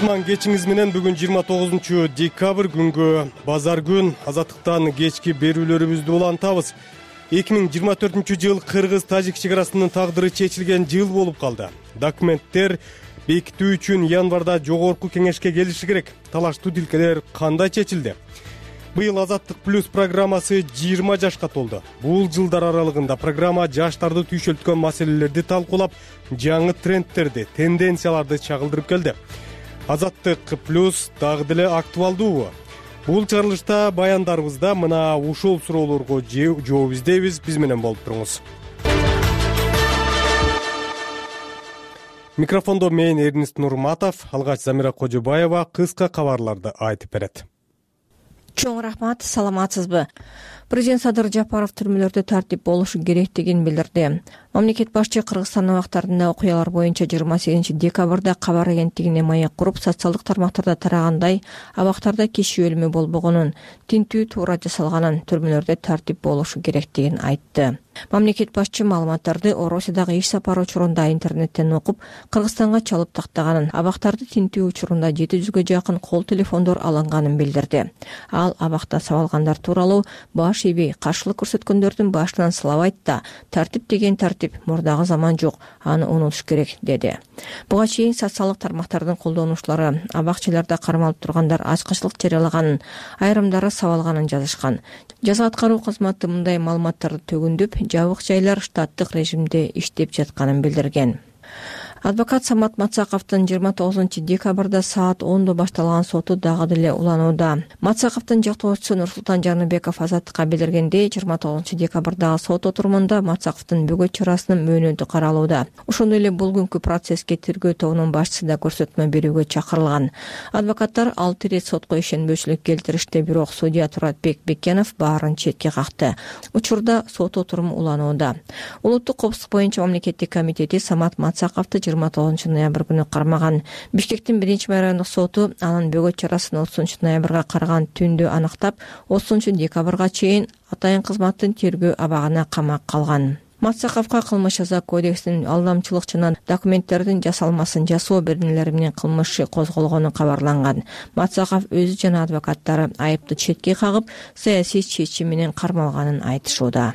Кутман кечиңиз менен бүгүн 29 декабрь күнгө базар күн азаттыктан кечки берүүлөрүбүздү улантабыз. 2024 жыл кыргыз-тажик чек арасынын тагдыры чечилген жыл болуп калды. Документтер бекитүү үчүн январда жогорку кеңешке келиши керек. Талаштуу тилкелер кандай чечилди? Быйыл Азаттык плюс программасы 20 жашка толду. Бул жылдар аралыгында программа жаштарды түйшөлткөн маселелерди талкуулап, жаңы трендтерди, тенденцияларды чагылдырып келди. Азаттык плюс дагы деле актуалдуубу? Бул чыгарылышта баяндарыбызда мына ушул суроолорго жооп издейбиз. Биз менен болуп туруңуз. Микрофондо мен Эрнест Нурматов, алгач Замира Кожобаева кыска кабарларды айтып берет. Чоң рахмат, саламатсызбы? Президент Садыр Жапаров түрмөлөрдө тартип болушу керектигин билдирди. Мамлекет башчы Кыргызстан абактарында окуялар боюнча 28 декабрда кабар агенттигине маек куруп, социалдык тармактарда тарагандай абактарда киши өлүмү болбогонун, тинтүү туура жасалганын, түрмөлөрдө тартип болушу керектигин айтты. Мамлекет башчы маалыматтарды Орусиядагы иш сапары учурунда интернеттен окуп, Кыргызстанга чалып тактаганын, абактарды тинтүү учурунда 700гө жакын кол телефондор алынганын билдирди. Ал абакта сабалгандар тууралуу баш ийбей, каршылык көрсөткөндөрдүн башынан сылабайт да, тартип деген тартип, мурдагы заман жок, аны унутуш керек, деди. Буга чейин социалдык тармактардын колдонуучулары абакчаларда кармалып тургандар ачкычылык жарыялаганын, айрымдары сабалганын жазышкан. Жаза аткаруу кызматы мындай маалыматтарды төгүндөп, жабык жайлар штаттык режимде иштеп жатканын билдирген. Адвокат Самат Мацаковдун 29 декабрда саат 10 башталган соту дагы деле уланууда. Мацаковдун жактоочусу Нурсултан Жаныбеков Азаттыкка билдиргендей, 29 декабрдагы сот отурумунда Мацаковдун бөгөт чарасынын мөөнөтү каралууда. Ошондой эле бул күнкү процесске тергөө тобунун башчысы да көрсөтмө берүүгө чакырылган. Адвокаттар 6 рет сотко ишенбөөчүлүк келтиришти, бирок судья Туратбек Бекенов баарын четке какты. Учурда сот отуруму уланууда. Улуттук коопсуздук боюнча мамлекеттик комитети Самат Мацаковду 29 ноябрь күнү кармаган. Бишкектин 1-райондук соту анын бөгөт чарасын 30 ноябрга караган түндө аныктап, 30 декабрга чейин атайын кызматтын тергөө абагына камап калган. Мацаковго кылмыш жаза кодексинин алдамчылык жана документтердин жасалмасын жасоо беренелери менен кылмышы козголгону кабарланган. Мацаков өзү жана адвокаттары айыпты четке кагып, саясий чечим менен кармалганын айтышууда.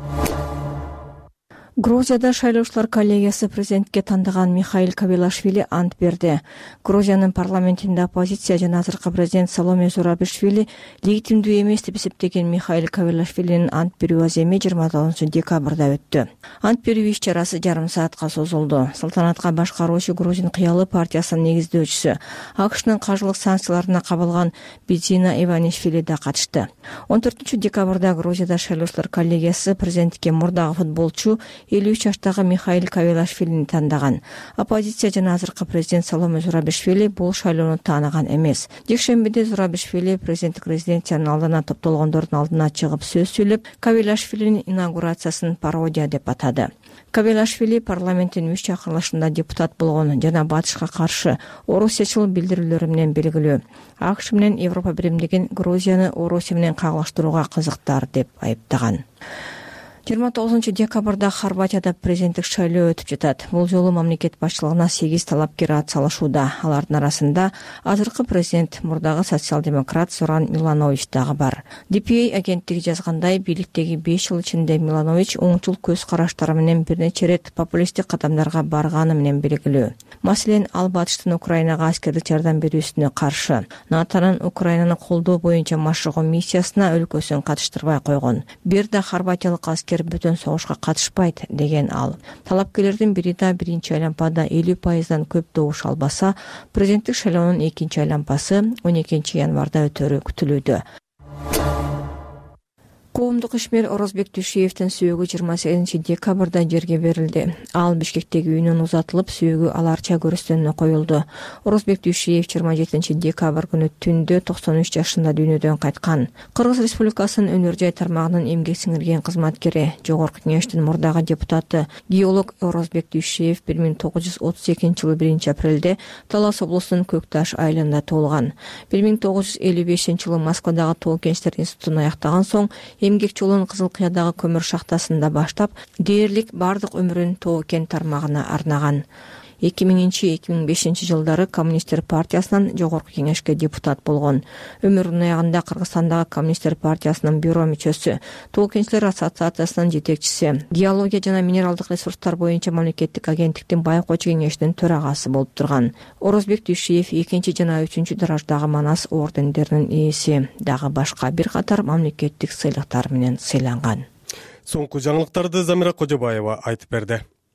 Грузияда шайлоочулар коллегиясы президентке тандаган Михаил Кавилашвили ант берди. Грузиянын парламентинде оппозиция жана азыркы президент Саломе Зурабишвили легитимдүү эмес деп эсептеген Михаил Кавилашвилинин ант берүү аземи 29 декабрда өттү. Ант берүү иш чарасы жарым саатка созулду. Салтанатка башкаруучу Грузин кыялы партиясынын негиздөөчүсү, АКШнын каржылык санкцияларына кабылган Бидзина Иванишвили да катышты. 14 декабрда Грузияда шайлоочулар коллегиясы президентке мурдагы футболчу 53 жаштагы Михаил Кавилашвилини тандаган. Оппозиция жана азыркы президент Саломе Зурабишвили бул шайлоону тааныган эмес. Жекшембиде Зурабишвили президенттик резиденциянын алдына топтолгондордун алдына чыгып сөз сүйлөп, Кавилашвилинин инаугурациясын пародия деп атады. Кавилашвили парламенттин 3 чакырылышында депутат болгон жана батышка каршы орусиячыл билдирүүлөрү менен белгилүү. АКШ менен Европа биримдигин Грузияны Орусия менен кагылыштырууга кызыктар деп айыптаган. 29 декабрда Хорватияда президенттик шайлоо өтүп жатат. Бул жолу мамлекет башчылыгына 8 талапкер атсалышууда. Алардын арасында азыркы президент, мурдагы социал-демократ Зоран Миланович дагы бар. DPA агенттиги жазгандай, бийликтеги 5 жыл ичинде Миланович оңчул көз караштары менен бир нече рет популисттик кадамдарга барганы менен белгилүү. Маселен, ал батыштын Украинага аскердик жардам берүүсүнө каршы, НАТОнун Украинаны колдоо боюнча машыгуу миссиясына өлкөсүн катыштырбай койгон. Бир да хорватиялык аскер бүтөн согушка катышпайт деген ал. Талапкерлердин бири да биринчи айлампада 50%дан көп добуш албаса, президенттик шайлоонун экинчи айлампасы 12 январда өтөрү күтүлүүдө. Коомдук ишмер Орозбек Дүйшиевдин сүйөгү 28 декабрда жерге берилди. Ал Бишкектеги үйүнөн узатылып, сүйөгү аларча көрүстөнүнө коюлду. Орозбек Дүйшиев 27 декабрь күнү түндө 93 жашында дүйнөдөн кайткан. Кыргыз Республикасынын өнөр жай тармагынын эмгек сиңирген кызматкери, Жогорку Кеңештин мурдагы депутаты, геолог Орозбек Дүйшиев 1932 жылы 1 апрелде Талас облусунун Көкташ айылында туулган. 1955 жылы Москвадагы Тоо Кенчтер институтун аяктаган соң эмгек жолун Кызыл Кыядагы көмүр шахтасында баштап, дээрлик бардык өмүрүн Тоо кен тармагына арнаган. 2000-2005 жылдары Коммунисттер партиясынан жогорку кеңешке депутат болгон. Өмүрүнүн аягында Кыргызстандагы Коммунисттер партиясынын бюро мүчөсү, Тоо кенчилер ассоциациясынын жетекчиси, геология жана минералдык ресурстар боюнча мамлекеттик агенттиктин байкоочу кеңешинин төрагасы болуп турган. Орозбек Дүйшиев 2 жана 3 дараждагы Манас ордендеринин ээси, дагы башка бир катар мамлекеттик сыйлыктар менен сыйланган. Соңку жаңылыктарды Замира Кожобаева айтып берди.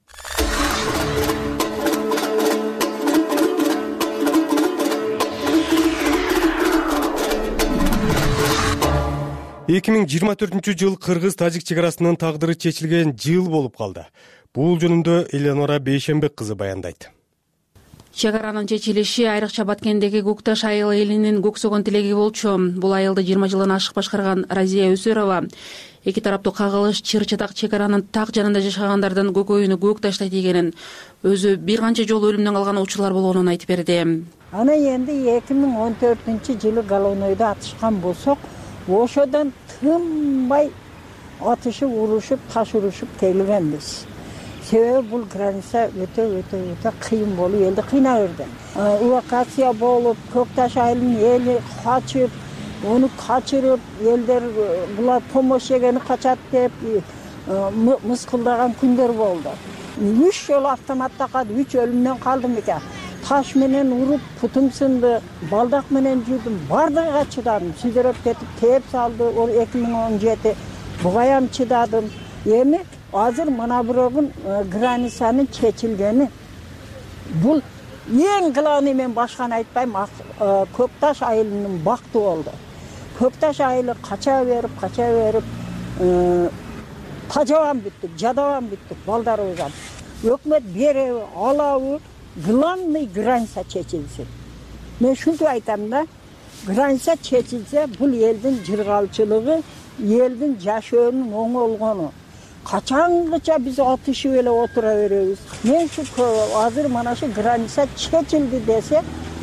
2024 Кыргыз-Тажик чегарасынын тагдыры чечилген жыл болуп калды. Бул жөнүндө Элеонора Бейшембек кызы баяндайт. Чегаранын чечилиши айрыкча Баткендеги Көкташ айыл элинин көксөгөн тилеги болчу. Бул айылды 20 жылдан ашык башкарган Разия Өсөрова эки тараптуу кагылыш чыр-чатак чегаранын так жанында жашагандардын көкөйүнө көк таштай тийгенин, өзү бир канча жолу өлүмдөн калган учурлар болгонун айтып берди. Ана энди 2014-жылы Голонойдо атышкан болсок, ошодон тынбай атышып, урушуп, таш урушуп келгенбиз. Себеби бул граница өтө кыйын болуп, элди кыйнап берди. Эвакуация болуп, Көкташ айылынын эли качып, onu kaçırıp, elder bular pomoş yegeni kaçat deyip mıskıldagan күндөр болду. 3 yol avtomatta kaldı, 3 ölümden kaldım eken. Taş menen urup, putum sındı, baldak menen jürdüm, bardaga çıdadım. Süzerip ketip, teyip saldı, 2017 buğayam çıdadım. Emi, hazır mana burogun granisanın çeçilgeni. Bul, en kılanı men başkan aytpayım, Көкташ айылынын бактı oldu. Көкташ айылы кача берип, тажабан бүттүк, жадабан бүттүк, балдарыбыздан. Өкмөт береби, алабы, главный граница чечилсин. Мен шунтип айтам да, граница чечилсе, бул элдин жыргалчылыгы, элдин жашоонун оңолгону. Качангыча биз атышып эле отура беребиз. Мен şu азыр mana şu граница чечилди десе,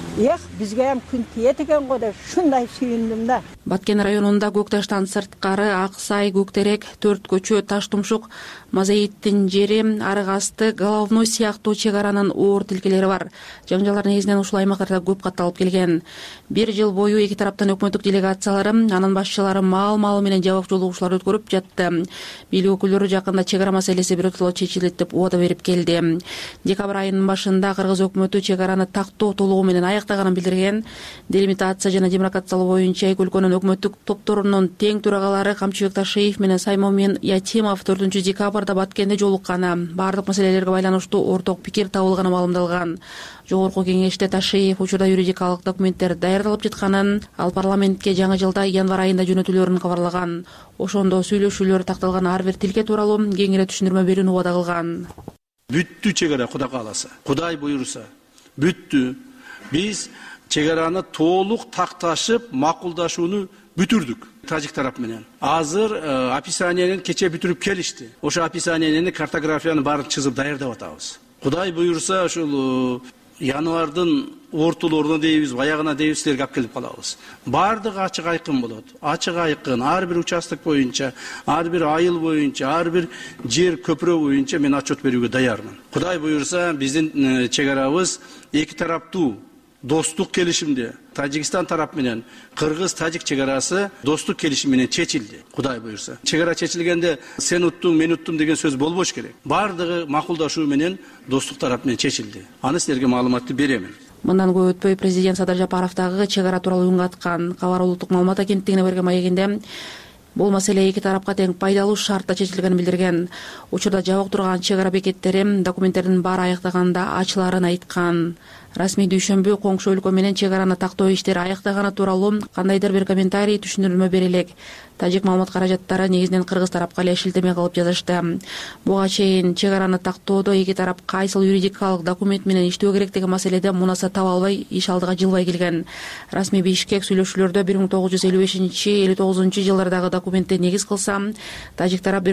бизге ham күн тиет экен го деп шундай сүйүндүм да. Баткен районунда Көкташтан сырткары Аксай, Көктерек, Төрт көчө, Таштумшук, Мазаиттин жери, Арык асты, Головной сыяктуу чегаранын оор тилкелери бар. Жаңжалар негизинен ушул аймактарда көп катталып келген. Бир жыл бою эки тараптан өкмөттүк делегациялары, анын башчылары маал менен жабык жолугушуулар өткөрүп жатты. Бийлик өкүлдөрү жакында чегара маселеси биротоло чечилет деп убада берип келди. Декабрь айынын башында Кыргыз өкмөтү чегараны тактоо толугу менен аяктаганын билдирген. Делимитация жана демаркациялоо боюнча эки өлкөнүн өкмөттүк топторунун тең турагалары Камчыбек Ташиев менен Саймон Ятимов 4 декабрда Баткенде жолукканы, бардык маселелерге байланыштуу орток пикир табылганы маалымдалган. Жогорку кеңеште Ташиев учурда юридикалык документтер даярдалып жатканын, ал парламентке жаңы жылда январь айында жөнөтүлөрүн кабарлаган. Ошондо сүйлөшүүлөр такталган ар бир тилке тууралуу кеңири түшүндүрмө берүүнү убада кылган. Бүттү чегара Кудай кааласа, Кудай буйруса, бүттү. Биз чегараны толук такташып, макулдашууну бүтүрдүк тажик тарап менен. Азыр описаниянын кече бүтүрүп келишти. Ошо описаниянын картографияны баарын чызып даярдап атабыз. Кудай буйруса ушул январдын ортолоруна дейбиз, аягына дейбиз силерге алып келип калабыз. Бардыгы ачык айкын болот. Ачык айкын ар бир участок боюнча, ар бир айыл боюнча, ар бир жер көпүрө боюнча мен отчет берүүгө даярмын. Кудай буйруса биздин чегарабыз эки тараптуу достук келишимде Тажикстан тарап менен Кыргыз-Тажик чегарасы достук келишим менен чечилди. Кудай буйруса. Чегара чечилгенде сен уттуң, мен уттум деген сөз болбош керек. Бардыгы макулдашуу менен достук тарап менен чечилди. Аны силерге маалыматты беремин. Мындан көп өтпөй президент Садыр Жапаров дагы чегара тууралуу үн каткан. Кабар улуттук маалымат агенттигине берген маегинде бул маселе эки тарапка тең пайдалуу шартта чечилгенин билдирген. Учурда жабык турган чегара бекеттери документтердин баары аяктаганда ачыларын айткан. Расмий дүйшөмбү коңшу өлкө менен чегараны тактоо иштери аяктаганы тууралуу кандайдыр бир комментарий түшүндүрмө берелек. Тажик маалымат каражаттары негизинен Кыргыз тарапка эле шилтеме кылып жазышты. Буга чейин чегараны тактоодо эки тарап кайсыл юридикалык документ менен иштөө керек деген маселеде мунаса таба албай, иш алдыга жылбай келген. Расмий Бишкек сүйлөшүүлөрдө 1955-59 жылдардагы документти негиз кылса, тажик тарап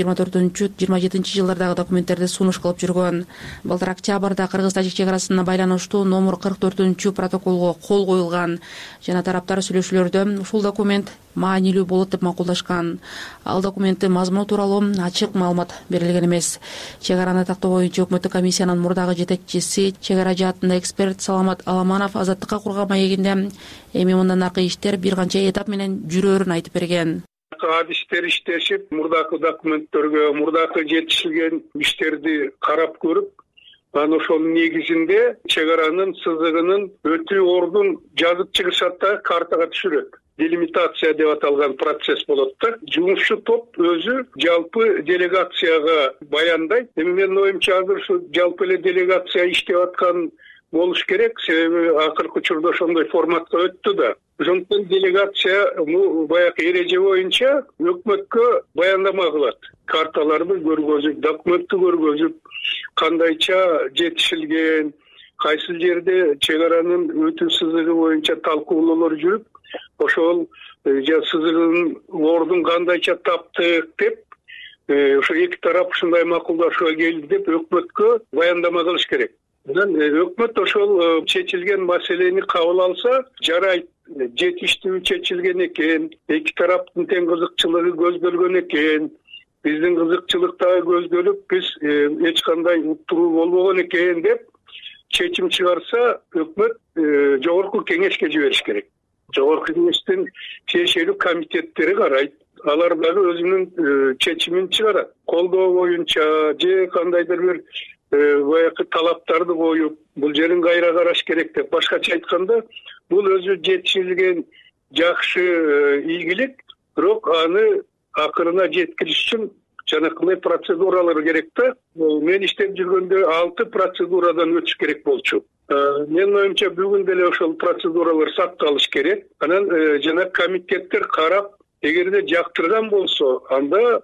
1924-27 жылдардагы документтерди сунуш кылып жүргөн. Былтыр октябрда Кыргыз-Тажик чегарасына байланышты байланыштуу номер 44-протоколго кол коюлган жана тараптар сүйлөшүүлөрдө ушул документ маанилүү болот деп макулдашкан. Ал документтин мазмуну тууралуу ачык маалымат берилген эмес. Чек араны тактоо боюнча өкмөттүк комиссиянын мурдагы жетекчиси, чек ара жаатында эксперт Саламат Аламанов Азаттыкка курган маегинде эми мындан аркы иштер бир канча этап менен жүрөөрүн айтып берген. Адистер иштешип, мурдакы документтерге, мурдакы жетишилген иштерди карап көрүп, анан ошонун негизинде чек аранын сызыгынын өтүү ордун жазып чыгышат да картага түшүрөт. Делимитация деп аталган процесс болот да. Жумушчу топ өзү жалпы делегацияга баяндайт. Эми менин оюмча азыр ушу жалпы эле делегация иштеп аткан болуш керек, себеби акыркы учурда ошондой форматка өттү да. Ошондуктан делегация баягы эреже боюнча өкмөткө баяндама кылат. Карталарды көргөзүп, документти көргөзүп, кандайча жетишилген, кайсы жерде чек аранын өтүү сызыгы боюнча талкуулоолор жүрүп, ошол сызыгынын ордун кандайча таптык деп, ошо эки тарап ушундай макулдашууга келди деп өкмөткө баяндама кылыш керек. Анан өкмөт ошол чечилген маселени кабыл алса, жарайт, жетиштүү чечилген экен, эки тараптын тең кызыкчылыгы көздөлгөн экен, биздин кызыкчылык дагы көздөлүп, биз эч кандай уттуруу болбогон экен деп чечим чыгарса, өкмөт жогорку кеңешке жибериш керек. Жогорку кеңештин тиешелүү комитеттери карайт. Алар дагы өзүнүн чечимин чыгарат. Колдоо боюнча же кандайдыр бир баягы талаптарды коюп, бул жерин кайра караш керек деп. Башкача айтканда, бул өзү жетишилген жакшы ийгилик, бирок аны акырына жеткириш үчүн жанакындай процедуралар керек да. Мен иштеп жүргөндө 6 процедурадан өтүш керек болчу. Менин оюмча бүгүн деле ошол процедуралар сакталыш керек. Анан жана комитеттер карап, эгерде жактырган болсо, анда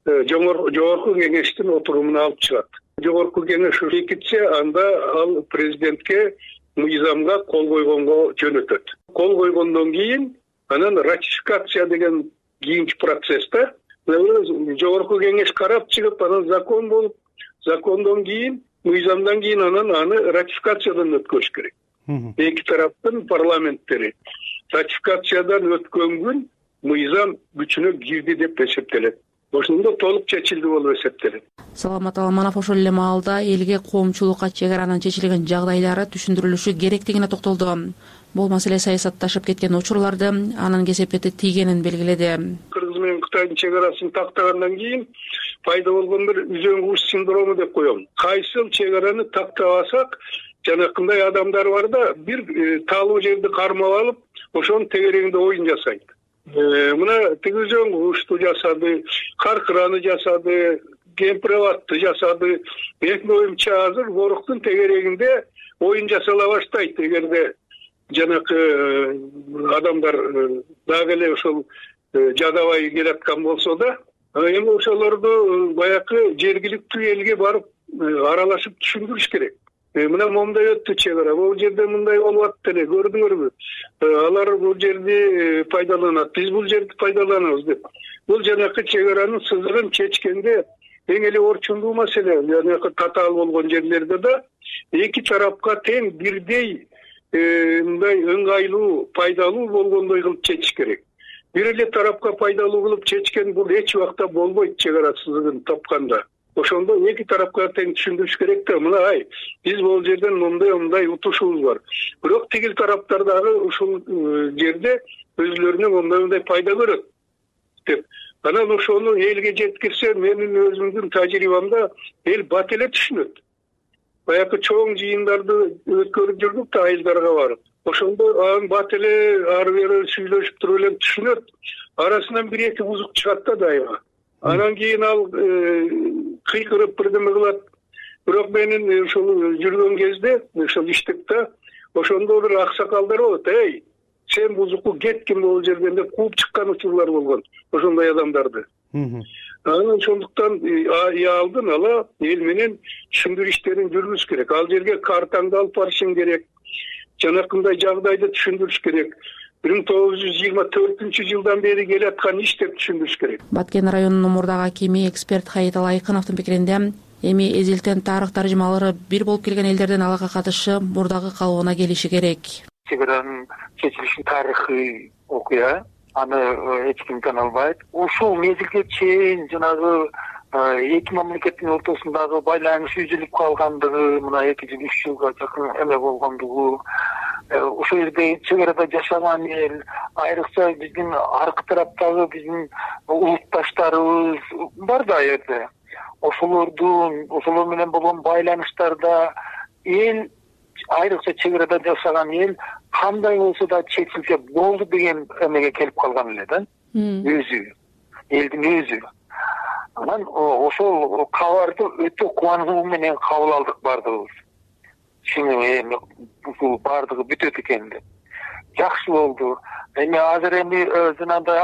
жогорку кеңештин отурумуна алып чыгат. Жогорку кеңеш бекитсе, анда ал президентке мыйзамга кол койгонго жөнөтөт. Кол койгондон кийин анан ратификация деген кийинки процесста жогорку кеңеш карап чыгып, анан закон болуп, закондон кийин, мыйзамдан кийин анан аны ратификациядан өткөрүш керек. Эки тараптын парламенттери ратификациядан өткөн күн мыйзам күчүнө кирди деп эсептелет. Ошондо толук чечилди болуп эсептелет. Саламат Аламанов ошол эле маалда элге коомчулукка чек аранын чечилген жагдайлары түшүндүрүлүшү керектигине токтолду. Бул маселе саясатташып кеткен учурларды анын кесепети тийгенин белгиледи. Кыргыз менен Кытайдын чек арасын тактагандан кийин пайда болгон бир үзөң куш синдрому деп коем. Кайсыл чек араны тактабасак, жанакындай адамдар бар да, бир талуу жерди кармап алып, ошонун тегерегинде оюн жасайт. Мына тиги үзөң кушту жасады, каркыраны жасады, кемпирабатты жасады. Менин оюмча азыр воруктун тегерегинде оюн жасала баштайт. Эгерде жанакы адамдар дагы эле ошол жадабай келаткан болсо да, эми ошолорду баягы жергиликтүү элге барып аралашып түшүндүрүш керек. Мына момундай өттү чек ара, бул жерде мындай болуп атты эле, көрдүңөрбү? Алар бул жерди пайдаланат, биз бул жерди пайдаланабыз деп. Бул жанакы чек аранын сызыгын чечкенде эң эле орчундуу маселе, жанакы татаал болгон жерлерде да эки тарапка тең бирдей мындай ыңгайлуу, пайдалуу болгондой кылып чечиш керек. Бир эле тарапка пайдалуу кылып чечкен бул эч убакта болбойт чек ара сызыгын тапканда. Ошондо эки тарапка тең түшүндүрүш керек да, мына биз бул жерден мындай утушубуз бар. Бирок тигил тараптар дагы ушул жерде өзүлөрүнө мындай пайда көрөт деп. Анан ошону элге жеткирсе, менин өзүмдүн тажрыйбамда эл бат эле түшүнөт. Баягы чоң жыйындарды өткөрүп жүрдүк да айылдарга барып. Ошондо анын бат эле ары бери сүйлөшүп туруп эле түшүнөт. Арасынан бир эки бузук чыгат да дайыма. Анан кийин ал кыйкырып бирдеме кылат. Бирок менин ошол жүргөн кезде, ошол иштеп да, ошондо бир аксакалдар болот. Сен бузукку кеткин бул жерден деп кууп чыккан учурлар болгон. Ошондой адамдарды. Анан ошондуктан алдын ала эл менен түшүндүрүү иштерин жүргүзүш керек. Ал жерге картаңды алып барышың керек. Жанакындай жагдайды түшүндүрүш керек. 1924-жылдан бери келаткан иш деп түшүндүрүш керек. Баткен районунун мурдагы акими эксперт Хаитал Айкыновдун пикиринде, Эми эзилтен тарых таржымалары бир болуп келген элдердин алага катышы мурдагы калыбына келиши керек. Чегаранын чечилишинин тарыхый окуя, аны эч ким тана албайт. Ушул мезгилге чейин жанагы эки мамлекеттин ортосундагы байланыш үзүлүп калгандыгы, мына 2 жыл 3 жылга жакын эме болгондугу, ошол жерде чегарада жашаган эл, айрыкча биздин аркы тараптагы биздин улутташтарыбыз бар да жерде. Ошолор менен болгон байланыштарда эл, айрыкча чегарада жашаган эл кандай болсо да чечилсе болду деген эмеге келип калган эле да. Элдин өзү. Анан ошол кабарды өтө кубанычуу менен кабыл алдык бардыгыбыз. Ушул бардыгы бүтөт экен деп. Жакшы болду. Эми азыр жанагындай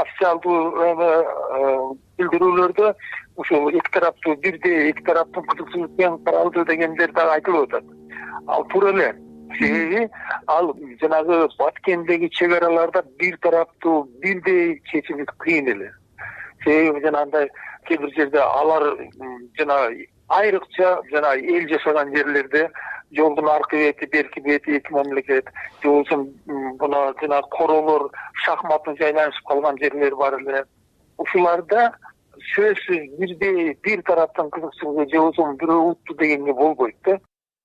официалдуу билдирүүлөрдө ушул эки тараптуу бирдей, эки тараптын кызыкчылыгы тең каралды дегендер да айтылып атат. Ал туура эле. Себеби ал жанагы Баткендеги чегараларда бир тараптуу бирдей чечилиш кыйын эле. Себеби жанагындай кээ бир жерде алар жана айрыкча жана эл жашаган жерлерде жолдун аркы бети, берки бети эки мамлекет, же болбосо мына жана королор шахматын жайланышып калган жерлер бар эле. Ушуларда сөзсүз бирдей бир тараптын кызыкчылыгы же болбосо бирөө утту дегенге болбойт да.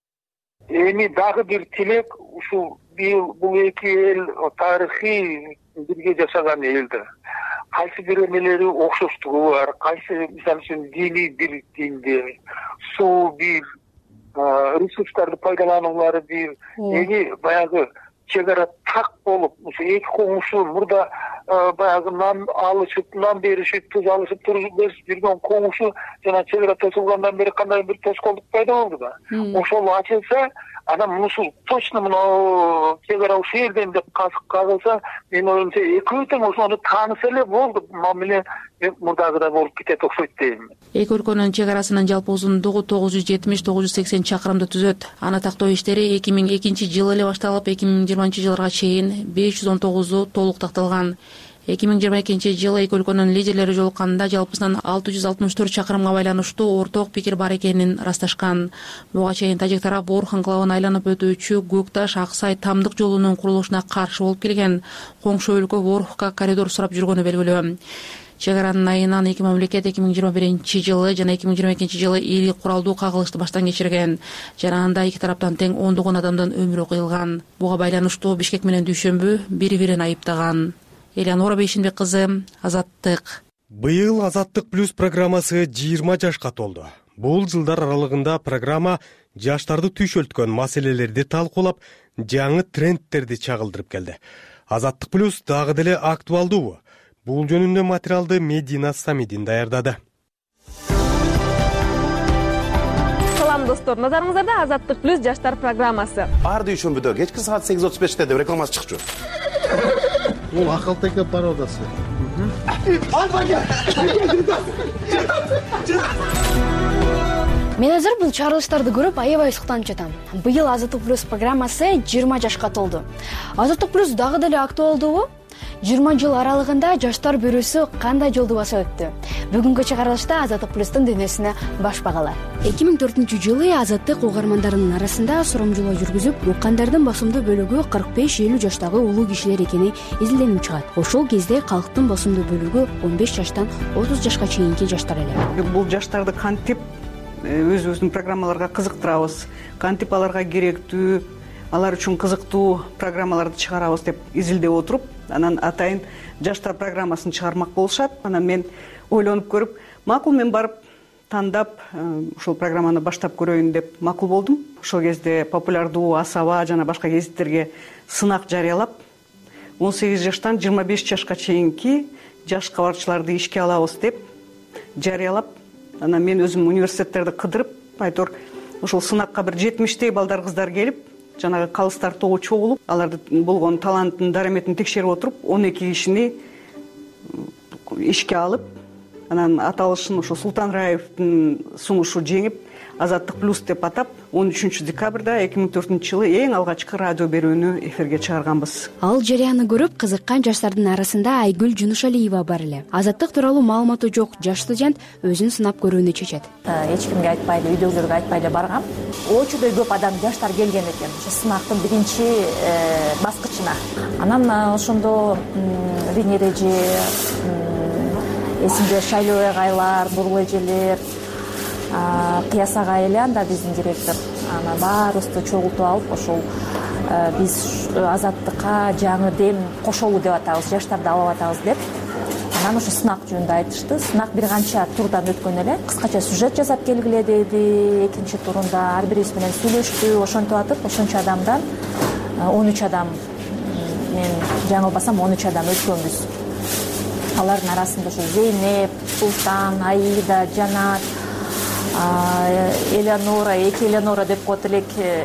Эми дагы бир тилек, ушул бул эки эл тарыхый бирге жашаган элдер. Кайсы бир эмелери окшоштугу бар, кайсы мисалы үчүн дини бир динде, суу бир, ресурстарды пайдалануулары бир. Эми баягы чегара так болуп, ушу эки коңшу мурда баягы нан алышып, нан беришип, туз алышып жүргөн коңшу жана чегара тосулгандан бери кандай бир тоскоолдук пайда болду да. Ошол ачылса, анан ушул точно мына чегара ушул жерден деп кагылса, мен оюмча экөө тең ошону тааныса эле болду. Мамиле мурдагыдай болуп кетет окшойт дейм. Эки өлкөнүн чегарасынын жалпы узундугу 970-980 чакырымды түзөт. Аны тактоо иштери 2002 жылы эле башталып, 2020 жылга чейин 519 толук такталган. 2022 жылы эки өлкөнүн лидерлери жолукканда жалпысынан 664 чакырымга байланыштуу орток пикир бар экенин ырасташкан. Буга чейин тажик тарап Орх анклавын айланып өтүүчү Көкташ Аксай тамдык жолунун курулушуна каршы болуп келген. Коңшу өлкө Орхка коридор сурап жүргөнү белгилүү. Чегаранын айынан эки мамлекет 2021 жылы жана 2022 жылы ири куралдуу кагылышты баштан кечирген. Жана анда эки тараптан тең ондогон адамдын өмүрү кыйылган. Буга байланыштуу Бишкек менен Дүйшөмбү бири-бирин айыптаган. Элеонора Бейшенбек кызы, Азаттык. Быйыл Азаттык плюс программасы 20 жашка толду. Бул жылдар аралыгында программа жаштарды түйшөлткөн маселелерди талкуулап, жаңы трендтерди чагылдырып келди. Азаттык плюс дагы деле актуалдуу. Бул жөнүндө материалды Медина Самидин даярдады. Салам достор, назарыңыздарда Азаттык плюс жаштар программасы. Ар дүйшөмбүдө кечки саат 8:35 деп рекламасы чыкчу. Ол акылтеке пародасы. Мен азыр бул чыгарылыштарды көрүп аябай суктанып жатам. Быйыл Азаттык плюс программасы 20 жашка толду. Азаттык плюс дагы деле актуалдуу. 20 жыл аралыгында жаштар бюросу кандай жолду басып өттү? Бүгүнкү чыгарылышта Азаттык плюстун дүйнөсүнө баш багалар. 2004 жылы Азаттык угармандарынын арасында сурамжылоо жүргүзүп, уккандардын басымдуу бөлүгү 45-50 жаштагы улуу кишилер экени изилденип чыгат. Ошол кезде калктын басымдуу бөлүгү 15 жаштан 30 жашка чейинки жаштар эле. Бул жаштарды кантип өзүбүздүн программаларга кызыктырабыз, кантип аларга керектүү, алар үчүн кызыктуу программаларды чыгарабыз деп изилдеп отуруп, анан атайын жаштар программасын чыгармак болушат. Анан мен ойлонуп көрүп, макул мен барып тандап ушул программаны баштап көрөйүн деп макул болдум. Ошол кезде популярдуу Асаба жана башка гезиттерге сынак жарыялап, 18 жаштан 25 жашка чейинки жаш кабарчыларды ишке алабыз деп жарыялап, анан мен өзүм университеттерди кыдырып, айтор ушул сынакка бир 70тей балдар кыздар келип, жанагы калыстар тобу чогулуп, алардын болгон талантын, дараметин текшерип отуруп, 12 кишини ишке алып, анан аталышын ошо Султан Раевдин сунушу жеңип Азаттык плюс деп атап 13 декабрда 2004 жылы эң алгачкы радио берүүнү эфирге чыгарганбыз. Ал жарыяны көрүп кызыккан жаштардын арасында Айгүл Жунушалиева бар эле. Азаттык тууралуу маалыматы жок жаш студент өзүн сынап көрүүнү чечет. Эч кимге айтпай эле, үйдөгүлөргө айтпай эле баргам. Очудой көп адам, жаштар келген экен. Ошо сынактын биринчи баскычына. Анан ошондо Венера эже, эсимде Шайлоо агайлар, Бурул эжелер, Кыяс агай эле анда биздин директор. Анан баарыбызды чогултуп алып, ошол биз Азаттыкка жаңы дем кошолуу деп атабыз, жаштарды алып атабыз деп. Анан ошо сынак жөнүндө айтышты. Сынак бир канча турдан өткөн эле. Кыскача сюжет жасап келгиле деди. Экинчи турунда ар бирибиз менен сүйлөштү. Ошентип атып, ошончо адамдан 13 адам, мен жаңылбасам 13 адам өткөнбүз. Алардын арасында ошо Зейнеп, Султан, Аида, Жанат, Элеонора, эки Элеонора деп коет элек,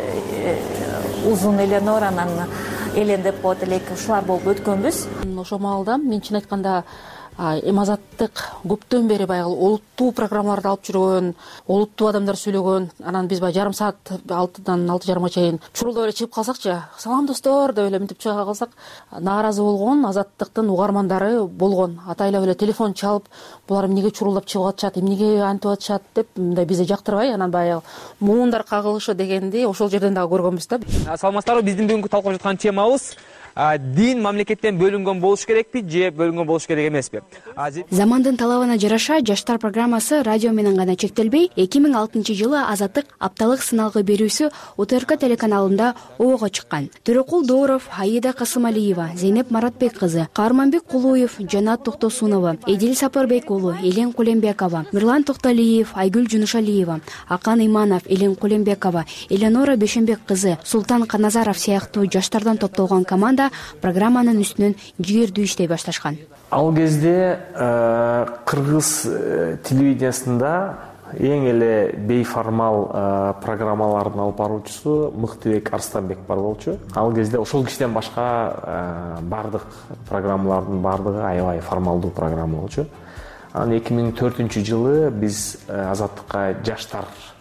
узун Элеонора, анан Элен деп коет элек, ушулар болуп өткөнбүз. Ошол маалда мен чын айтканда эми Азаттык көптөн бери баягы олуттуу программаларды алып жүргөн, олуттуу адамдар сүйлөгөн. Анан биз жарым саат 6-дан 6:30 чейин чурулдап эле чыгып калсакчы, салам достор деп эле мынтип чыга калсак, нааразы болгон Азаттыктын угармандары болгон. Атайлап эле телефон чалып, булар эмнеге чурулдап чыгып атышат, эмнеге антип атышат деп мындай бизди жактырбай, анан баягы муундар кагылышы дегенди ошол жерден дагы көргөнбүз да. Саламатсыздарбы, биздин бүгүнкү талкуулап жаткан темабыз дин мамлекеттен бөлүнгөн болуш керекпи же бөлүнгөн болуш керек эмеспи? Замандын талабына жараша жаштар программасы радио менен гана чектелбей, 2006 жылы Азаттык апталык сыналгы берүүсү УТРК телеканалында оого чыккан. Төрөкул Дооров, Аида Касымалиева, Зейнеп Маратбек кызы, Каарманбек Кулуев, Жанат Токтосунова, Эдил Сапарбек уулу, Элен Кулембекова, Мирлан Токталиев, Айгүл Жунушалиева, Акан Иманов, Элен Кулембекова, Элеонора Бешенбек кызы, Султан Каназаров сыяктуу жаштардан топтолгон команда программанын үстүнөн жигердүү иштей башташкан. Ал кезде кыргыз телевидениясында эң эле бейформал программалардын алып баруучусу Мыктыбек Арстанбек бар болчу. Ал кезде ошол кишиден башка бардык программалардын бардыгы аябай формалдуу программа болчу. Анан 2004 жылы биз Азаттыкка жаштар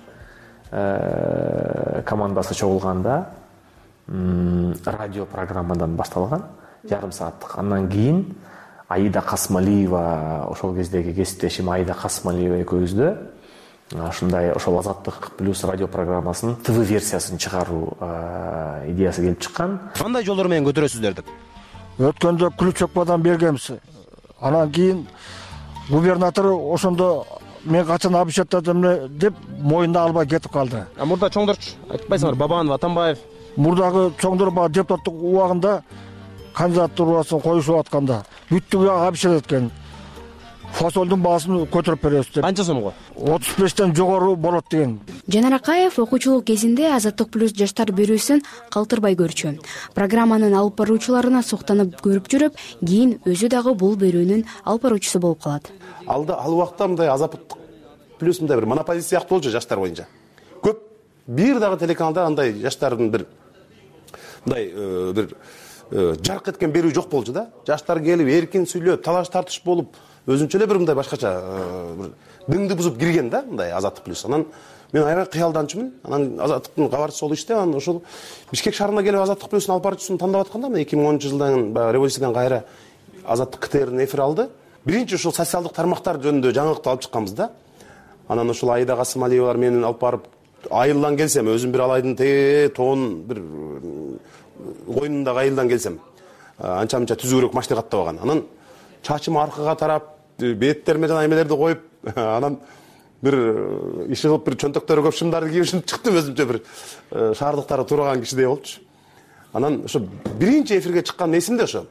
командасы чогулганда радио программадан башталган, жарым сааттык. Андан кийин Аида Касымалиева, ошол кездеги кесиптешим Аида Касымалиева экөөбүздө ушундай ошол Азаттык плюс радио программасынын ТВ версиясын чыгаруу идеясы келип чыккан. Кандай жолдор менен көтөрөсүздер деп? Өткөндө ключокпадан бергенбиз. Анан кийин губернатор ошондо мен качан обещаттадым деп моюнда албай кетип калды. Мурда чоңдорчу айтпайсыңар, Бабанов, Атамбаев. Мурдагы чоңдор депутаттык убагында кандидатурасын коюшуп атканда бүттүгү обещать эткен. Фасолдун баасын көтөрүп беребиз деп. Канча сомго? 35тен жогору болот деген. Жанар Акаев окуучулук кезинде Азаттык плюс жаштар берүүсүн калтырбай көрчү. Программанын алып баруучуларына суктанып көрүп жүрүп, кийин өзү дагы бул берүүнүн алып баруучусу болуп калат. Ал убакта мындай Азаттык плюс мындай бир монополист сыяктуу болчу жаштар боюнча. Көп бир дагы телеканалда андай жаштардын бир мындай бир жарк эткен берүү жок болчу да. Жаштар келип эркин сүйлөп, талаш тартыш болуп, өзүнчө эле бир мындай башкача бир дыңды бузуп кирген да, мындай Азаттык плюс. Анан мен аябай кыялданчумун. Анан Азаттыктын кабарчысы болуп иште, анан ошол Бишкек шаарына келип Азаттык плюстун алып баруучусун тандап атканда, 2010 жылдан баягы революциядан кайра Азаттык КТРдин эфир алды. Биринчи ошол социалдык тармактар жөнүндө жаңылыкты алып чыкканбыз да. Анан ошол Аида Касымалиевалар менен алып барып айылдан келсем, өзүм бир алайдын тоон бир койнундагы айылдан келсем, анча-мынча түзүүрөөк машина каттабаган. Анан чачым аркага тарап, беттериме жана эмелерди коюп, анан бир иши кылып, бир чөнтөктөрү көп шымдарды кийип чыктым, өзүмчө бир шаардыктары тураган кишидей болчу. Анан ошо биринчи эфирге чыккан эсимде ошо.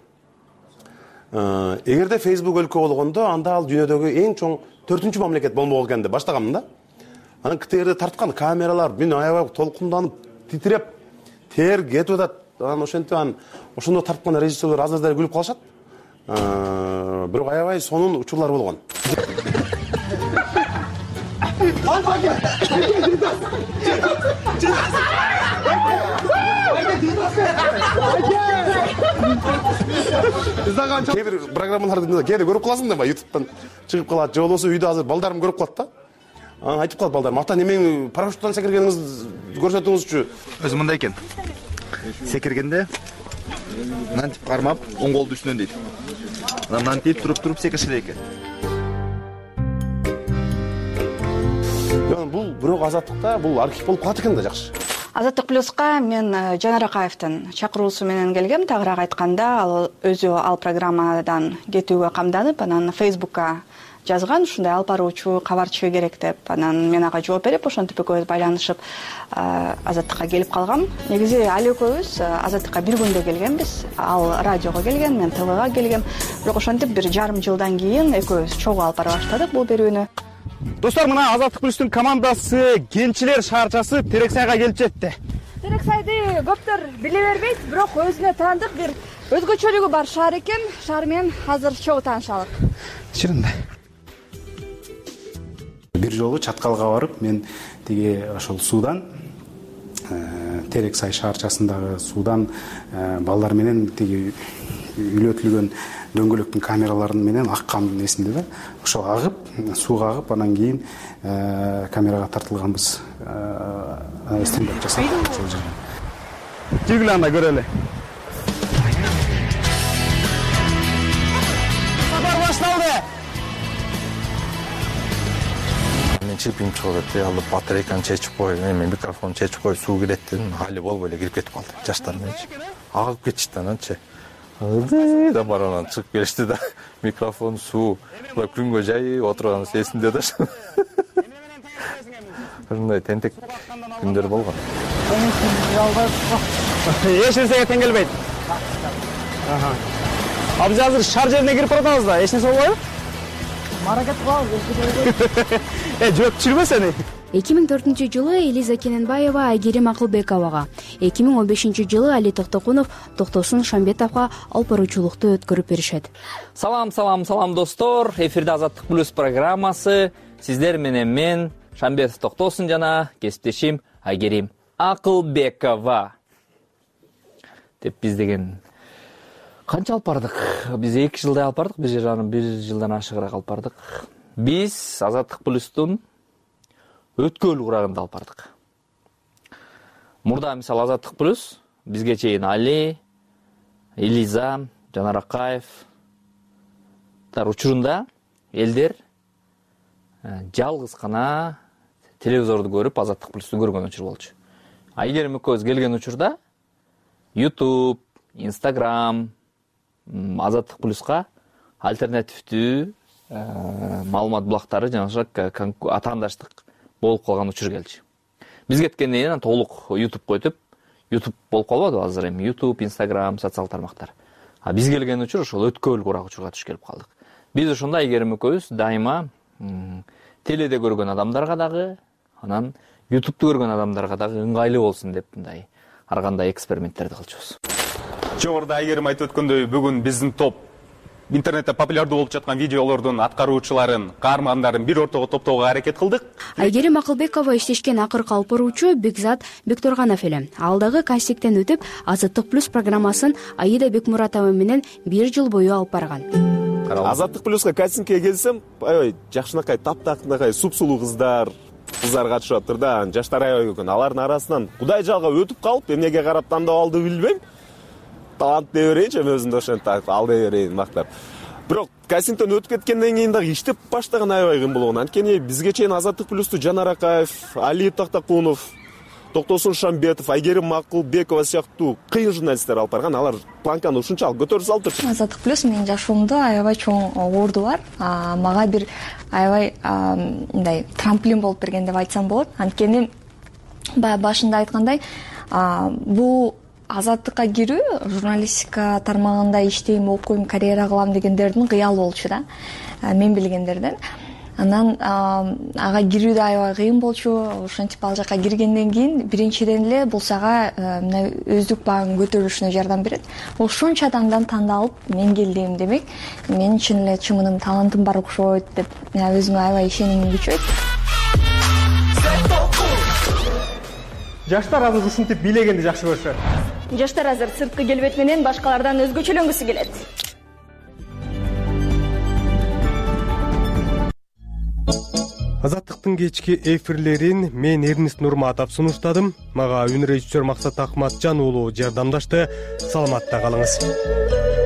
Эгерде Facebook өлкө болгондо, анда ал дүйнөдөгү эң чоң 4-чү мамлекет болмок экенди баштагам да. Анан КТРди тарткан камералар мен аябай толкунданып, титиреп, тер кетип атат. Анан ошентип ошондо тарткан режиссерлер аз-аздай күлүп калышат. Бирок аябай сонун учурлар болгон. кээ бир программаларды кээде көрүп каласың да, ютубтан чыгып калат же болбосо үйдө азыр балдарым көрүп калат да. Анан айтып калат балдарым, ата немең парашюттан секиргениңизди көрсөтүңүзчү. Өзү мындай экен. Секиргенде мынтип кармап, оң колду үстүнөн дейт. Анан мынтип туруп секиришет экен. Бул бирок азаттыкта бул архив болуп калат экен да, жакшы. Азаттык плюска мен Жанар Акаевдин чакыруусу менен келгем. Тагыраак айтканда, ал өзү ал программадан кетүүгө камданып, анан Facebookка жазган, ушундай алып баруучу, кабарчы керек деп. Анан мен ага жооп берип, ошентип экөөбүз байланышып Азаттыкка келип калгам. Негизи ал экөөбүз Азаттыкка бир күндө келгенбиз. Ал радиого келген, мен ТВга келгем. Бирок ошентип 1,5 жылдан кийин экөөбүз чогуу алып бара баштадык бул берүүнү. Достор, мына Азаттык плюстун командасы Кенчилер шаарчасы Терексайга келип жетти. Терексайды көптөр биле бербейт, бирок өзүнө таандык бир өзгөчөлүгү бар шаар экен. Шаар менен азыр чогуу таанышалык. Чынында. Бир жолу Чаткалга барып, мен тиги ошол суудан Терексай шаарчасындагы суудан балдар менен тиги үйлөтүлгөн дөңгөлөктүн камераларын менен аккан эсимде да. Ошол агып, сууга агып, анан кийин камерага тартылганбыз. Стендап жасап ошол жерде. Жүргүлө анда көрөлү. Сапар башталды. Мен чипим чыгып кетти, алып батарейканы чечип коюп, мен микрофонду чечип коюп, суу кирет дедим, али болбой эле кирип кетип калды. Жаштар мененчи. Агып кетишти ананчы. Да баранан чыгып келишти да, микрофон, суу, күнгө жайып отурганыбыз эсимде да. Ушундай тентек күндөр болгон. Эч нерсеге тең келбейт. Биз азыр шаар жерине кирип баратабыз да, эч нерсе болбойбу? Маракет кылабыз. Жооп түшүрбө сени. 2004-жылы Элиза Кененбаева Айгерим Акылбековага, 2015-жылы Али Токтокунов Токтосун Шамбетовго алып баруучулукту өткөрүп беришет. Салам достор. Эфирде Азаттык плюс программасы. Сиздер менен мен Шамбетов Токтосун жана кесиптешим Айгерим Акылбекова. Деп биз деген канча алып бардык? Биз 2 жылдай алып бардык, 1 жылдан ашыгыраак алып бардык. Биз Азаттык плюстун өткөл урагында алып бардык. Мурда мисалы Азаттык плюс бизге чейин Али, Элиза, Жанар Акаев учурунда элдер жалгыз гана телевизорду көрүп Азаттык плюсту көргөн учур болчу. Айгерим экөөбүз келген учурда YouTube, Instagram, Азаттык плюска альтернативдүү маалымат булактары жана атаандаштык болуп калган учур келчү. Биз кеткенден кийин толук YouTube өтүп, YouTube болуп калбады азыр эми YouTube, Instagram, социал тармактар. Биз келген учур ошол өткөл курак учурга туш келип калдык. Биз ошондо Айгерим экөөбүз дайыма теледе көргөн адамдарга дагы, анан YouTube'ду көргөн адамдарга дагы ыңгайлуу болсун деп мындай ар кандай эксперименттерди кылчубуз. Жогоруда Айгерим айтып өткөндөй, бүгүн биздин топ интернетте популярдуу болуп жаткан видеолордун аткаруучуларын, каармандарын бир ортого топтоого аракет кылдык. Айгерим Акылбекова иштешкен акыркы алып баруучу Бекзат Бектурганов эле. Ал дагы кастингден өтүп, Азаттык плюс программасын Аида Бекмуратова менен 1 жыл бою алып барган. Азаттык плюска кастингге келсем, аябай жакшынакай, таптакынакай, супсулуу кыздар катышып атыр да, жаштар аябай экен. Алардын арасынан Кудай жалга өтүп калып, эмнеге карап тандап алды билбейм. Талант дей берейинчи, өзүмдү ошентип алдай берейин мактап. Бирок кастингден өтүп кеткенден кийин дагы иштеп баштаган аябай кыйын болгон. Анткени бизге чейин Азаттык плюсту Жанар Акаев, Али Токтокунов, Токтосун Шамбетов, Айгерим Акылбекова сыяктуу кыйын журналисттер алып барган. Алар планканы ушунчалык көтөрүп салыптыр. Азаттык плюс менин жашоомдо аябай чоң орду бар. Мага бир аябай мындай трамплин болуп берген деп айтсам болот. Анткени башында айткандай, бул Азаттыкка кирүү, журналистика тармагында иштейм, окуйм, карьера кылам дегендердин кыялы болчу да. Мен билгендерден. Анан ага кирүү да аябай кыйын болчу. Ошентип ал жака киргенден кийин биринчиден эле бул сага өздүк багың көтөрүлүшүнө жардам берет. Ошончо адамдан тандалып мен келдим демек, мен чын эле чымыным, талантым бар окшойт деп өзүмө аябай ишенимим күчөйт. жаштар азыр ушинтип бийлегенди жакшы көрүшөт. Жаштар азыр сырткы келбет менен башкалардан өзгөчөлөнгүсү келет. Азаттыктын кечки эфирлерин мен Эрнест Нурматов сунуштадым. Мага үн режиссер Максат Акматжан уулу жардамдашты. Саламатта калыңыз.